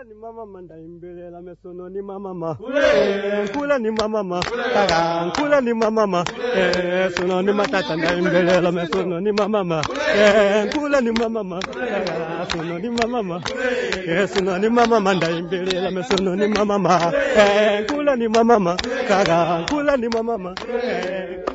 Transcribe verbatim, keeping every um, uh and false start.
Kula ni mama manda imbele la mesono ni mama ma. Eh, kula ni mama ma. Kala kula ni mama ma. Eh, sono ni matata nda imbele la mesono ni mama ma. Eh, kula ni mama ma. Kala sono ni mama ma. Eh, sono ni mama manda imbele la mesono ni mama ma. Eh, kula ni mama ma. Kala kula ni mama ma. Eh,